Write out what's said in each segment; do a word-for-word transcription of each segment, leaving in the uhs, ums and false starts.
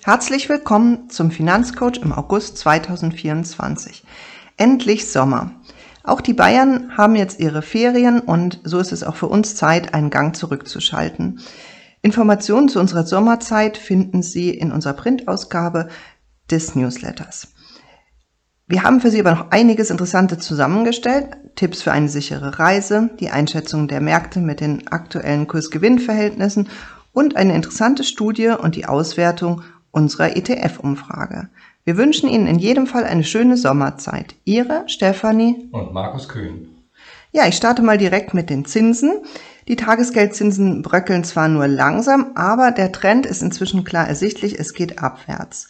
Herzlich willkommen zum Finanzcoach im August zweitausendvierundzwanzig. Endlich Sommer. Auch die Bayern haben jetzt ihre Ferien und so ist es auch für uns Zeit, einen Gang zurückzuschalten. Informationen zu unserer Sommerzeit finden Sie in unserer Printausgabe des Newsletters. Wir haben für Sie aber noch einiges Interessantes zusammengestellt. Tipps für eine sichere Reise, die Einschätzung der Märkte mit den aktuellen Kurs-Gewinn-Verhältnissen und eine interessante Studie und die Auswertung unserer E T F-Umfrage. Wir wünschen Ihnen in jedem Fall eine schöne Sommerzeit. Ihre Stefanie und Markus Kühn. Ja, ich starte mal direkt mit den Zinsen. Die Tagesgeldzinsen bröckeln zwar nur langsam, aber der Trend ist inzwischen klar ersichtlich, es geht abwärts.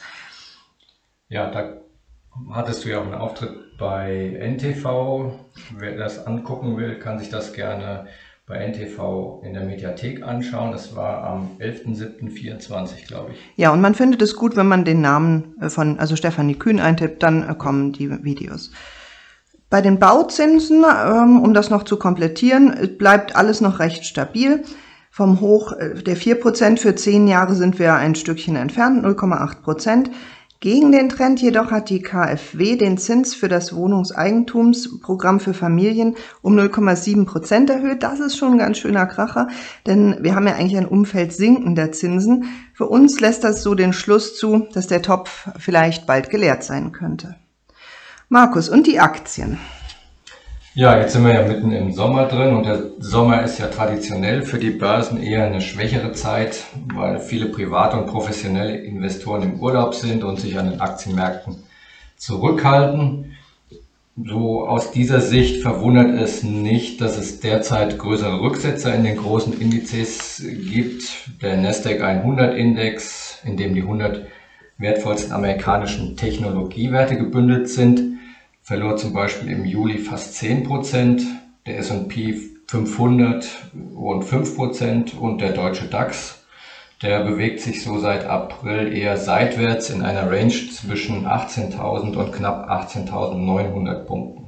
Ja, da hattest du ja auch einen Auftritt bei N T V. Wer das angucken will, kann sich das gerne bei N T V in der Mediathek anschauen. Das war am elften siebten vierundzwanzig, glaube ich. Ja, und man findet es gut, wenn man den Namen von, also Stefanie Kühn eintippt, dann kommen die Videos. Bei den Bauzinsen, um das noch zu komplettieren, bleibt alles noch recht stabil. Vom Hoch der vier Prozent für zehn Jahre sind wir ein Stückchen entfernt, null Komma acht Prozent. Gegen den Trend jedoch hat die K f W den Zins für das Wohnungseigentumsprogramm für Familien um null Komma sieben Prozent erhöht. Das ist schon ein ganz schöner Kracher, denn wir haben ja eigentlich ein Umfeld sinkender Zinsen. Für uns lässt das so den Schluss zu, dass der Topf vielleicht bald geleert sein könnte. Markus, und die Aktien? Ja, jetzt sind wir ja mitten im Sommer drin und der Sommer ist ja traditionell für die Börsen eher eine schwächere Zeit, weil viele private und professionelle Investoren im Urlaub sind und sich an den Aktienmärkten zurückhalten. So aus dieser Sicht verwundert es nicht, dass es derzeit größere Rücksetzer in den großen Indizes gibt. Der Nasdaq hundert Index, in dem die hundert wertvollsten amerikanischen Technologiewerte gebündelt sind, verlor zum Beispiel im Juli fast zehn Prozent, der S und P fünfhundert rund fünf Prozent und der deutsche DAX, der bewegt sich so seit April eher seitwärts in einer Range zwischen achtzehntausend und knapp achtzehntausendneunhundert Punkten.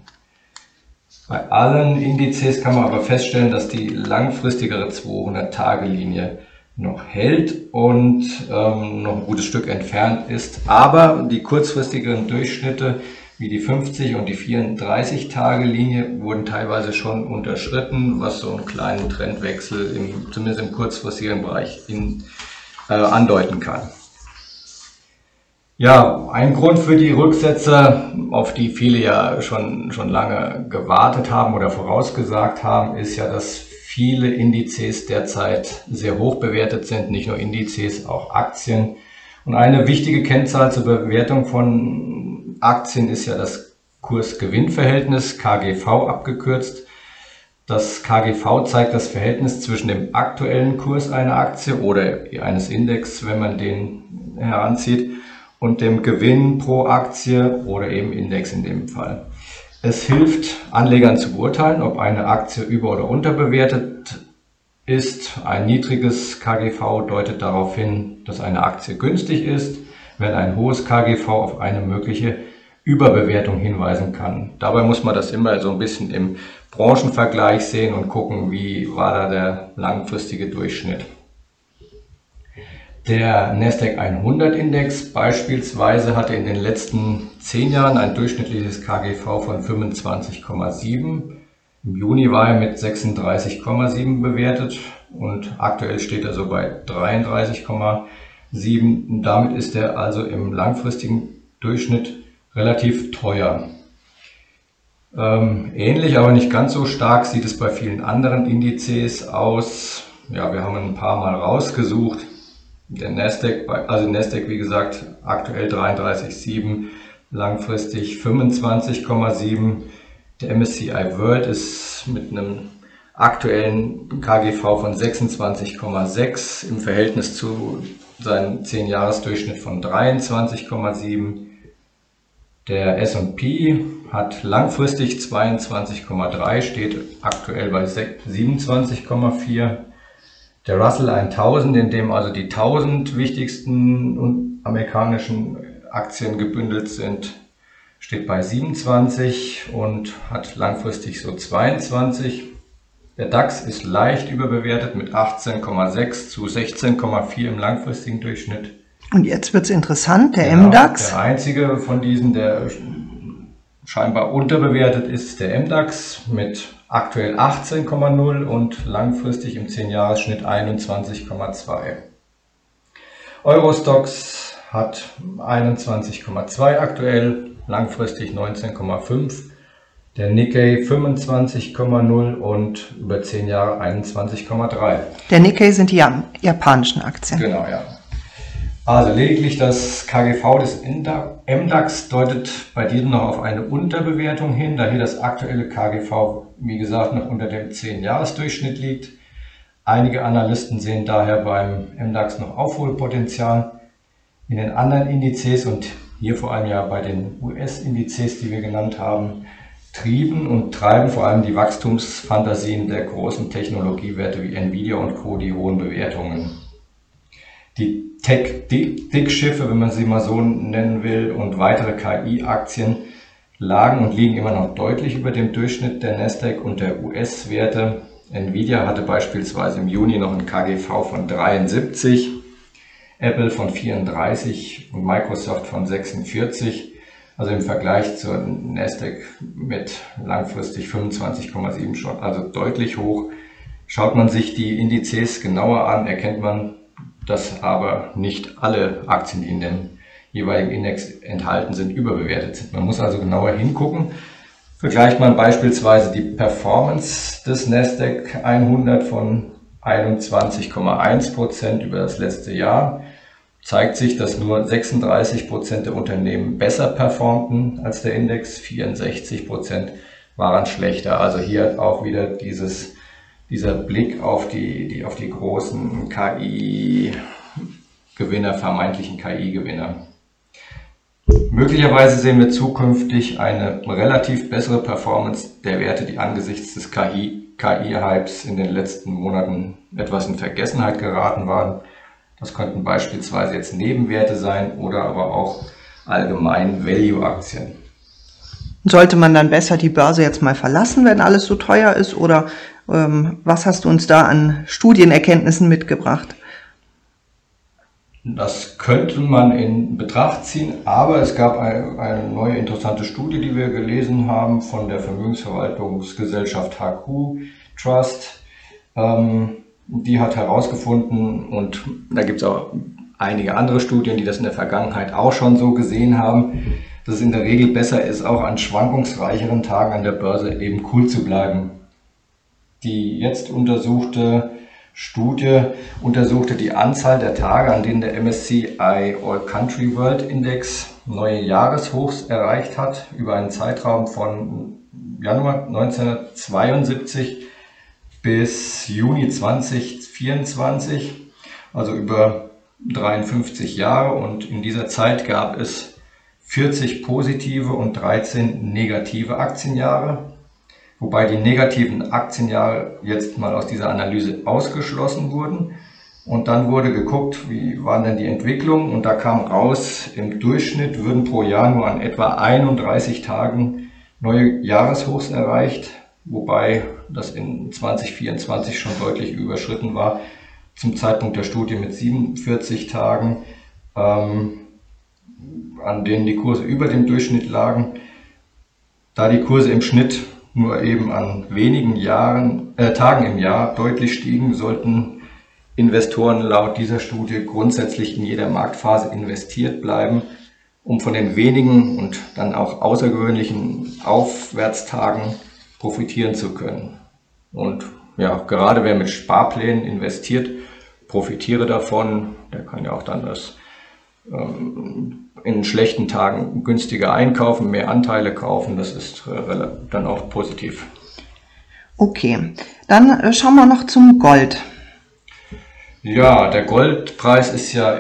Bei allen Indizes kann man aber feststellen, dass die langfristigere zweihundert-Tage-Linie noch hält und ähm, noch ein gutes Stück entfernt ist, aber die kurzfristigeren Durchschnitte wie die fünfzig und die vierunddreißig-Tage-Linie wurden teilweise schon unterschritten, was so einen kleinen Trendwechsel im, zumindest im kurzfristigen Bereich in, äh, andeuten kann. Ja, ein Grund für die Rücksetzer, auf die viele ja schon, schon lange gewartet haben oder vorausgesagt haben, ist ja, dass viele Indizes derzeit sehr hoch bewertet sind, nicht nur Indizes, auch Aktien. Und eine wichtige Kennzahl zur Bewertung von Aktien ist ja das Kurs-Gewinn-Verhältnis, K G V abgekürzt. Das K G V zeigt das Verhältnis zwischen dem aktuellen Kurs einer Aktie oder eines Index, wenn man den heranzieht, und dem Gewinn pro Aktie oder eben Index in dem Fall. Es hilft Anlegern zu beurteilen, ob eine Aktie über- oder unterbewertet ist. Ein niedriges K G V deutet darauf hin, dass eine Aktie günstig ist, während ein hohes K G V auf eine mögliche Überbewertung hinweisen kann. Dabei muss man das immer so ein bisschen im Branchenvergleich sehen und gucken, wie war da der langfristige Durchschnitt. Der Nasdaq hundert Index beispielsweise hatte in den letzten zehn Jahren ein durchschnittliches K G V von fünfundzwanzig Komma sieben. Im Juni war er mit sechsunddreißig Komma sieben bewertet und aktuell steht er so bei dreiunddreißig Komma sieben. Damit ist er also im langfristigen Durchschnitt relativ teuer. Ähm, ähnlich, aber nicht ganz so stark sieht es bei vielen anderen Indizes aus. Ja, wir haben ein paar Mal rausgesucht. Der Nasdaq, also Nasdaq wie gesagt, aktuell dreiunddreißig Komma sieben, langfristig fünfundzwanzig Komma sieben. Der M S C I World ist mit einem aktuellen K G V von sechsundzwanzig Komma sechs im Verhältnis zu seinem zehn-Jahres-Durchschnitt von dreiundzwanzig Komma sieben. Der S und P hat langfristig zweiundzwanzig Komma drei, steht aktuell bei siebenundzwanzig Komma vier. Der Russell tausend, in dem also die tausend wichtigsten amerikanischen Aktien gebündelt sind, steht bei siebenundzwanzig und hat langfristig so zweiundzwanzig. Der DAX ist leicht überbewertet mit achtzehn Komma sechs zu sechzehn Komma vier im langfristigen Durchschnitt. Und jetzt wird es interessant, der Genau, M DAX. Der einzige von diesen, der scheinbar unterbewertet ist, der M DAX mit aktuell achtzehn Komma null und langfristig im zehn-Jahres-Schnitt einundzwanzig Komma zwei. Eurostoxx hat einundzwanzig Komma zwei aktuell, langfristig neunzehn Komma fünf. Der Nikkei fünfundzwanzig Komma null und über zehn Jahre einundzwanzig Komma drei. Der Nikkei sind die japanischen Aktien. Genau, ja. Also lediglich das K G V des M DAX deutet bei diesem noch auf eine Unterbewertung hin, da hier das aktuelle K G V, wie gesagt, noch unter dem zehn-Jahres-Durchschnitt liegt. Einige Analysten sehen daher beim M DAX noch Aufholpotenzial. In den anderen Indizes und hier vor allem ja bei den U S-Indizes, die wir genannt haben, trieben und treiben vor allem die Wachstumsfantasien der großen Technologiewerte wie Nvidia und Co. die hohen Bewertungen. Die Tech-Dickschiffe, wenn man sie mal so nennen will, und weitere K I-Aktien lagen und liegen immer noch deutlich über dem Durchschnitt der Nasdaq und der U S-Werte. Nvidia hatte beispielsweise im Juni noch ein K G V von dreiundsiebzig, Apple von vierunddreißig und Microsoft von sechsundvierzig. Also im Vergleich zur Nasdaq mit langfristig fünfundzwanzig Komma sieben schon, also deutlich hoch. Schaut man sich die Indizes genauer an, erkennt man, dass aber nicht alle Aktien, die in dem jeweiligen Index enthalten sind, überbewertet sind. Man muss also genauer hingucken. Vergleicht man beispielsweise die Performance des Nasdaq hundert von einundzwanzig Komma eins Prozent über das letzte Jahr, zeigt sich, dass nur sechsunddreißig Prozent der Unternehmen besser performten als der Index, vierundsechzig Prozent waren schlechter. Also hier auch wieder dieses Dieser Blick auf die, die, auf die großen K I-Gewinner, vermeintlichen K I-Gewinner. Möglicherweise sehen wir zukünftig eine relativ bessere Performance der Werte, die angesichts des K I-Hypes in den letzten Monaten etwas in Vergessenheit geraten waren. Das könnten beispielsweise jetzt Nebenwerte sein oder aber auch allgemein Value-Aktien. Sollte man dann besser die Börse jetzt mal verlassen, wenn alles so teuer ist, oder ähm, was hast du uns da an Studienerkenntnissen mitgebracht? Das könnte man in Betracht ziehen, aber es gab eine, eine neue interessante Studie, die wir gelesen haben von der Vermögensverwaltungsgesellschaft H Q Trust. Ähm, die hat herausgefunden, und da gibt es auch einige andere Studien, die das in der Vergangenheit auch schon so gesehen haben, dass es in der Regel besser ist, auch an schwankungsreicheren Tagen an der Börse eben cool zu bleiben. Die jetzt untersuchte Studie untersuchte die Anzahl der Tage, an denen der M S C I All Country World Index neue Jahreshochs erreicht hat, über einen Zeitraum von Januar neunzehnhundertzweiundsiebzig bis Juni zweitausendvierundzwanzig, also über dreiundfünfzig Jahre, und in dieser Zeit gab es vierzig positive und dreizehn negative Aktienjahre, wobei die negativen Aktienjahre jetzt mal aus dieser Analyse ausgeschlossen wurden. Und dann wurde geguckt, wie waren denn die Entwicklungen, und da kam raus, im Durchschnitt würden pro Jahr nur an etwa einunddreißig Tagen neue Jahreshochs erreicht, wobei das in zweitausendvierundzwanzig schon deutlich überschritten war, zum Zeitpunkt der Studie mit siebenundvierzig Tagen, ähm, an denen die Kurse über dem Durchschnitt lagen. Da die Kurse im Schnitt nur eben an wenigen Jahren, äh, Tagen im Jahr deutlich stiegen, sollten Investoren laut dieser Studie grundsätzlich in jeder Marktphase investiert bleiben, um von den wenigen und dann auch außergewöhnlichen Aufwärtstagen profitieren zu können. Und ja, gerade wer mit Sparplänen investiert, profitiere davon. Der kann ja auch dann das ähm, in schlechten Tagen günstiger einkaufen, mehr Anteile kaufen. Das ist äh, dann auch positiv. Okay, dann äh, schauen wir noch zum Gold. Ja, der Goldpreis ist ja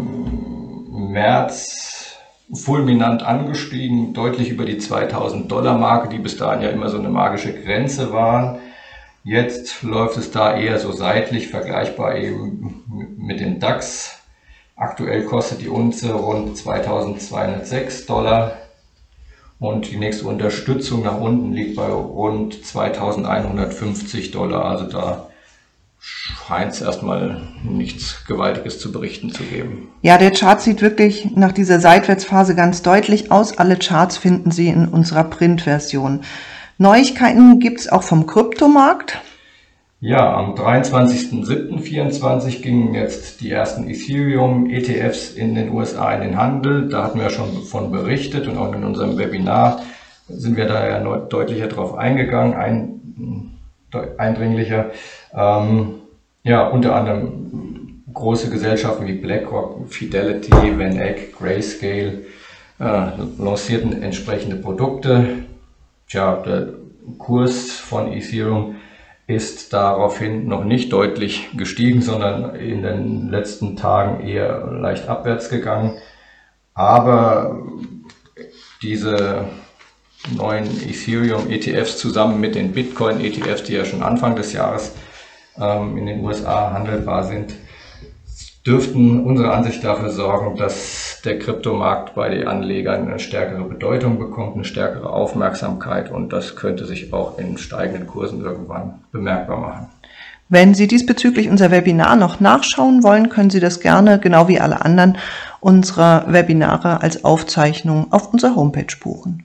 im März fulminant angestiegen, deutlich über die zweitausend Dollar Marke, die bis dahin ja immer so eine magische Grenze waren. Jetzt läuft es da eher so seitlich, vergleichbar eben mit dem DAX. Aktuell kostet die Unze rund zweitausendzweihundertsechs Dollar und die nächste Unterstützung nach unten liegt bei rund zweitausendeinhundertfünfzig Dollar. Also da scheint es erstmal nichts Gewaltiges zu berichten zu geben. Ja, der Chart sieht wirklich nach dieser Seitwärtsphase ganz deutlich aus. Alle Charts finden Sie in unserer Printversion. Neuigkeiten gibt es auch vom Kryptomarkt. Ja, am dreiundzwanzigsten siebten vierundzwanzig gingen jetzt die ersten Ethereum-E T Fs in den U S A in den Handel. Da hatten wir schon davon berichtet und auch in unserem Webinar sind wir da ja deutlicher drauf eingegangen, ein, eindringlicher. Ähm, ja, unter anderem große Gesellschaften wie BlackRock, Fidelity, Van Eck, Grayscale äh, lancierten entsprechende Produkte. Tja, der Kurs von Ethereum ist daraufhin noch nicht deutlich gestiegen, sondern in den letzten Tagen eher leicht abwärts gegangen. Aber diese neuen Ethereum-E T Fs zusammen mit den Bitcoin-E T Fs, die ja schon Anfang des Jahres ähm, in den U S A handelbar sind, dürften unserer Ansicht dafür sorgen, dass der Kryptomarkt bei den Anlegern eine stärkere Bedeutung bekommt, eine stärkere Aufmerksamkeit, und das könnte sich auch in steigenden Kursen irgendwann bemerkbar machen. Wenn Sie diesbezüglich unser Webinar noch nachschauen wollen, können Sie das gerne, genau wie alle anderen unserer Webinare, als Aufzeichnung auf unserer Homepage buchen.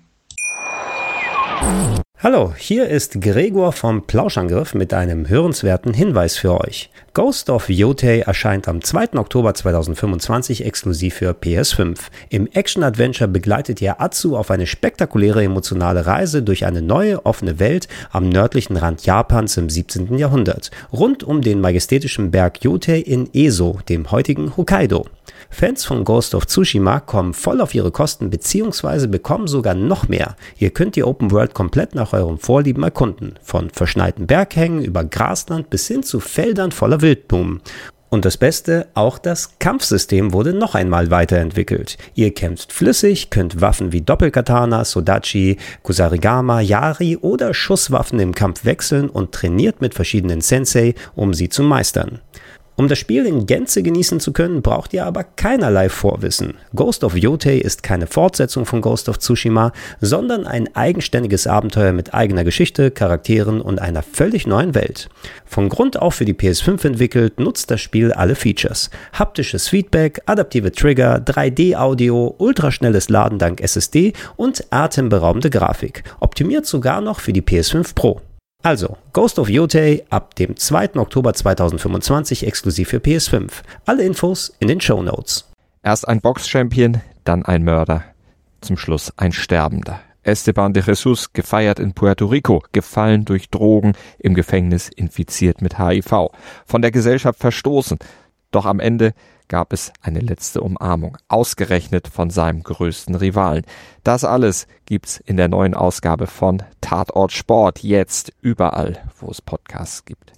Hallo, hier ist Gregor vom Plauschangriff mit einem hörenswerten Hinweis für euch. Ghost of Yotei erscheint am zweiten Oktober zweitausendfünfundzwanzig exklusiv für P S fünf. Im Action-Adventure begleitet ihr Atsu auf eine spektakuläre emotionale Reise durch eine neue, offene Welt am nördlichen Rand Japans im siebzehnten Jahrhundert, rund um den majestätischen Berg Yotei in Eso, dem heutigen Hokkaido. Fans von Ghost of Tsushima kommen voll auf ihre Kosten bzw. bekommen sogar noch mehr. Ihr könnt die Open World komplett nach eurem Vorlieben erkunden, von verschneiten Berghängen über Grasland bis hin zu Feldern voller Wildblumen. Und das Beste, auch das Kampfsystem wurde noch einmal weiterentwickelt. Ihr kämpft flüssig, könnt Waffen wie Doppelkatana, Sodachi, Kusarigama, Yari oder Schusswaffen im Kampf wechseln und trainiert mit verschiedenen Sensei, um sie zu meistern. Um das Spiel in Gänze genießen zu können, braucht ihr aber keinerlei Vorwissen. Ghost of Yotei ist keine Fortsetzung von Ghost of Tsushima, sondern ein eigenständiges Abenteuer mit eigener Geschichte, Charakteren und einer völlig neuen Welt. Von Grund auf für die P S fünf entwickelt, nutzt das Spiel alle Features. Haptisches Feedback, adaptive Trigger, drei D Audio, ultraschnelles Laden dank S S D und atemberaubende Grafik. Optimiert sogar noch für die P S fünf Pro. Also, Ghost of Yotei ab dem zweiten Oktober zweitausendfünfundzwanzig exklusiv für P S fünf. Alle Infos in den Shownotes. Erst ein Box-Champion, dann ein Mörder, zum Schluss ein Sterbender. Esteban de Jesus, gefeiert in Puerto Rico, gefallen durch Drogen, im Gefängnis infiziert mit H I V, von der Gesellschaft verstoßen. Doch am Ende gab es eine letzte Umarmung, ausgerechnet von seinem größten Rivalen. Das alles gibt's in der neuen Ausgabe von Tatort Sport, jetzt überall, wo es Podcasts gibt.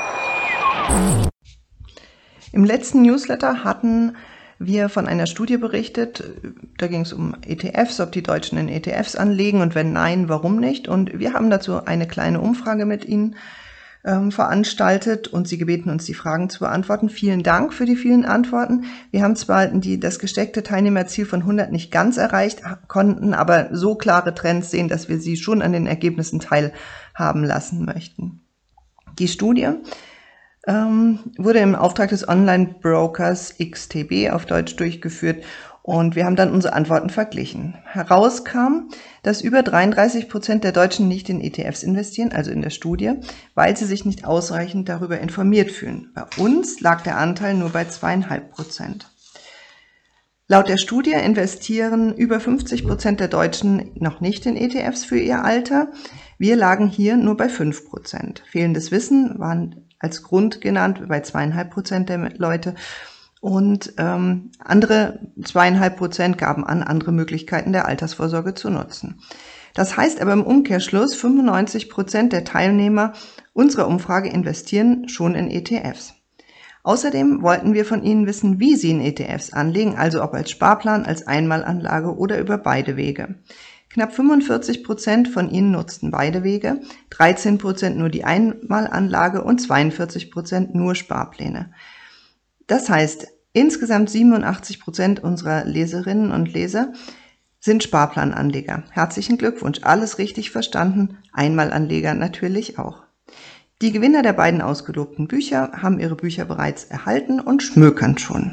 Im letzten Newsletter hatten wir von einer Studie berichtet, da ging es um E T Fs, ob die Deutschen in E T Fs anlegen und wenn nein, warum nicht. Und wir haben dazu eine kleine Umfrage mit Ihnen ähm, veranstaltet und Sie gebeten, uns die Fragen zu beantworten. Vielen Dank für die vielen Antworten. Wir haben zwar die, das gesteckte Teilnehmerziel von hundert nicht ganz erreicht, konnten aber so klare Trends sehen, dass wir Sie schon an den Ergebnissen teilhaben lassen möchten. Die Studie ähm, wurde im Auftrag des Online-Brokers X T B auf Deutsch durchgeführt und wir haben dann unsere Antworten verglichen. Herauskam, dass über dreiunddreißig Prozent der Deutschen nicht in E T Fs investieren, also in der Studie, weil sie sich nicht ausreichend darüber informiert fühlen. Bei uns lag der Anteil nur bei zweieinhalb Prozent. Laut der Studie investieren über fünfzig Prozent der Deutschen noch nicht in E T Fs für ihr Alter. Wir lagen hier nur bei fünf Prozent. Fehlendes Wissen waren als Grund genannt bei zweieinhalb Prozent der Leute. Und ähm, andere zweieinhalb Prozent gaben an, andere Möglichkeiten der Altersvorsorge zu nutzen. Das heißt aber im Umkehrschluss, fünfundneunzig Prozent der Teilnehmer unserer Umfrage investieren schon in E T Fs. Außerdem wollten wir von Ihnen wissen, wie Sie in E T Fs anlegen, also ob als Sparplan, als Einmalanlage oder über beide Wege. Knapp fünfundvierzig Prozent von Ihnen nutzten beide Wege, dreizehn Prozent nur die Einmalanlage und zweiundvierzig Prozent nur Sparpläne. Das heißt, insgesamt siebenundachtzig Prozent unserer Leserinnen und Leser sind Sparplananleger. Herzlichen Glückwunsch, alles richtig verstanden, Einmalanleger natürlich auch. Die Gewinner der beiden ausgelobten Bücher haben ihre Bücher bereits erhalten und schmökern schon.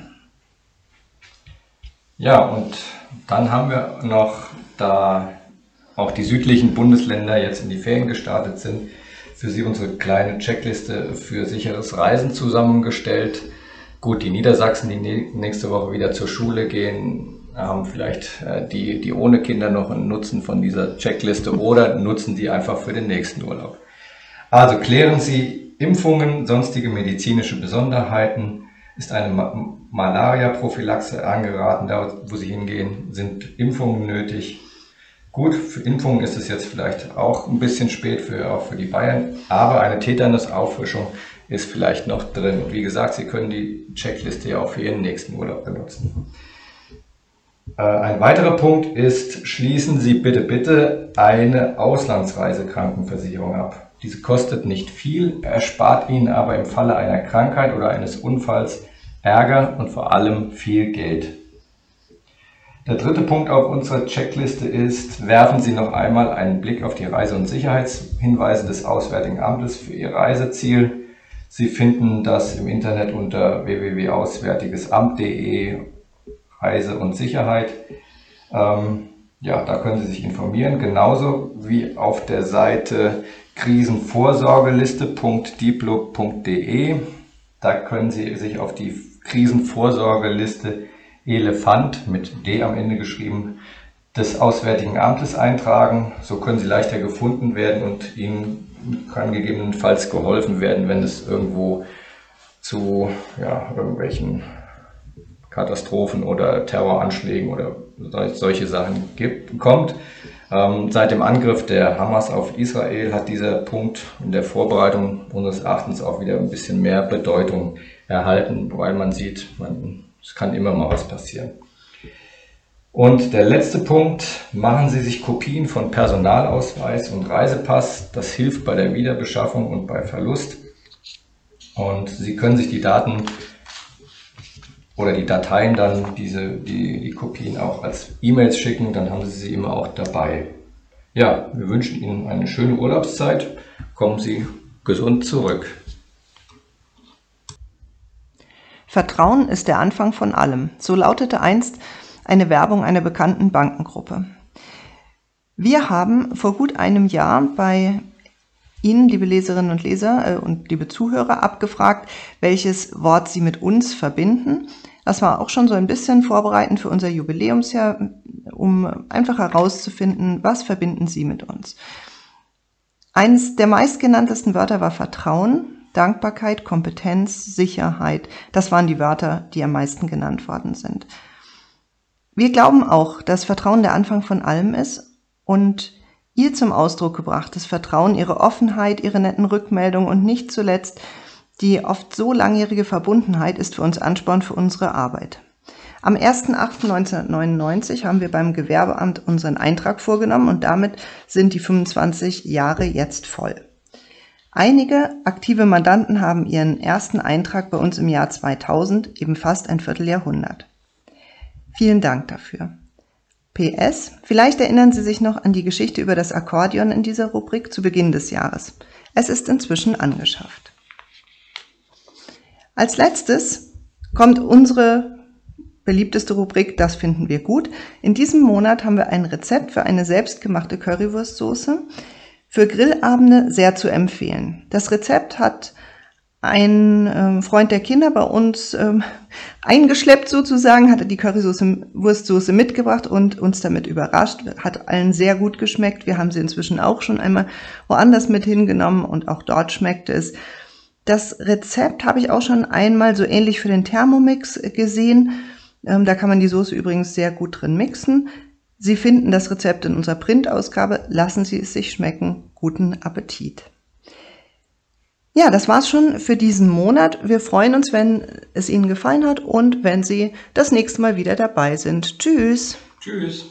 Ja, und dann haben wir noch, da auch die südlichen Bundesländer jetzt in die Ferien gestartet sind, für Sie unsere kleine Checkliste für sicheres Reisen zusammengestellt. Gut, die Niedersachsen, die nächste Woche wieder zur Schule gehen, haben vielleicht äh, die, die ohne Kinder noch einen Nutzen von dieser Checkliste oder nutzen die einfach für den nächsten Urlaub. Also klären Sie Impfungen, sonstige medizinische Besonderheiten. Ist eine Ma- Malaria-Prophylaxe angeraten, da wo Sie hingehen, sind Impfungen nötig. Gut, für Impfungen ist es jetzt vielleicht auch ein bisschen spät, für, auch für die Bayern, aber eine Tetanus-Auffrischung ist vielleicht noch drin. Und wie gesagt, Sie können die Checkliste ja auch für Ihren nächsten Urlaub benutzen. Äh, ein weiterer Punkt ist, schließen Sie bitte, bitte eine Auslandsreisekrankenversicherung ab. Diese kostet nicht viel, erspart Ihnen aber im Falle einer Krankheit oder eines Unfalls Ärger und vor allem viel Geld. Der dritte Punkt auf unserer Checkliste ist, werfen Sie noch einmal einen Blick auf die Reise- und Sicherheitshinweise des Auswärtigen Amtes für Ihr Reiseziel. Sie finden das im Internet unter w w w punkt auswärtigesamt punkt de Reise und Sicherheit. Ähm, ja, da können Sie sich informieren, genauso wie auf der Seite krisenvorsorgeliste punkt diplo punkt de. Da können Sie sich auf die Krisenvorsorgeliste Elefant mit D am Ende geschrieben des Auswärtigen Amtes eintragen. So können Sie leichter gefunden werden und Ihnen kann gegebenenfalls geholfen werden, wenn es irgendwo zu ja, irgendwelchen Katastrophen oder Terroranschlägen oder solche Sachen gibt, kommt. Ähm, seit dem Angriff der Hamas auf Israel hat dieser Punkt in der Vorbereitung unseres Erachtens auch wieder ein bisschen mehr Bedeutung erhalten, weil man sieht, man, es kann immer mal was passieren. Und der letzte Punkt, machen Sie sich Kopien von Personalausweis und Reisepass. Das hilft bei der Wiederbeschaffung und bei Verlust. Und Sie können sich die Daten oder die Dateien dann, diese, die, die Kopien auch als E-Mails schicken, dann haben Sie sie immer auch dabei. Ja, wir wünschen Ihnen eine schöne Urlaubszeit. Kommen Sie gesund zurück. Vertrauen ist der Anfang von allem. So lautete einst eine Werbung einer bekannten Bankengruppe. Wir haben vor gut einem Jahr bei Ihnen, liebe Leserinnen und Leser äh, und liebe Zuhörer, abgefragt, welches Wort Sie mit uns verbinden. Das war auch schon so ein bisschen vorbereitend für unser Jubiläumsjahr, um einfach herauszufinden, was verbinden Sie mit uns. Eines der meistgenanntesten Wörter war Vertrauen, Dankbarkeit, Kompetenz, Sicherheit. Das waren die Wörter, die am meisten genannt worden sind. Wir glauben auch, dass Vertrauen der Anfang von allem ist und Ihr zum Ausdruck gebrachtes Vertrauen, Ihre Offenheit, Ihre netten Rückmeldungen und nicht zuletzt die oft so langjährige Verbundenheit ist für uns Ansporn für unsere Arbeit. Am ersten achten neunzehnhundertneunundneunzig haben wir beim Gewerbeamt unseren Eintrag vorgenommen und damit sind die fünfundzwanzig Jahre jetzt voll. Einige aktive Mandanten haben ihren ersten Eintrag bei uns im Jahr zweitausend, eben fast ein Vierteljahrhundert. Vielen Dank dafür. P S. Vielleicht erinnern Sie sich noch an die Geschichte über das Akkordeon in dieser Rubrik zu Beginn des Jahres. Es ist inzwischen angeschafft. Als letztes kommt unsere beliebteste Rubrik, das finden wir gut. In diesem Monat haben wir ein Rezept für eine selbstgemachte Currywurstsoße für Grillabende sehr zu empfehlen. Das Rezept hat ein ähm, Freund der Kinder bei uns ähm, eingeschleppt sozusagen, hatte die Currywurstsoße mitgebracht und uns damit überrascht. Hat allen sehr gut geschmeckt. Wir haben sie inzwischen auch schon einmal woanders mit hingenommen und auch dort schmeckte es. Das Rezept habe ich auch schon einmal so ähnlich für den Thermomix gesehen. Ähm, da kann man die Soße übrigens sehr gut drin mixen. Sie finden das Rezept in unserer Printausgabe. Lassen Sie es sich schmecken. Guten Appetit. Ja, das war's schon für diesen Monat. Wir freuen uns, wenn es Ihnen gefallen hat und wenn Sie das nächste Mal wieder dabei sind. Tschüss. Tschüss.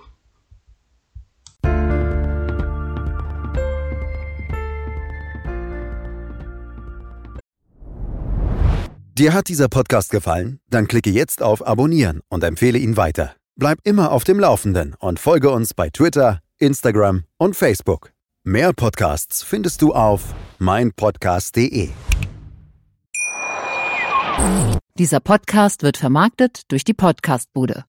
Dir hat dieser Podcast gefallen? Dann klicke jetzt auf Abonnieren und empfehle ihn weiter. Bleib immer auf dem Laufenden und folge uns bei Twitter, Instagram und Facebook. Mehr Podcasts findest du auf meinpodcast punkt de. Dieser Podcast wird vermarktet durch die Podcastbude.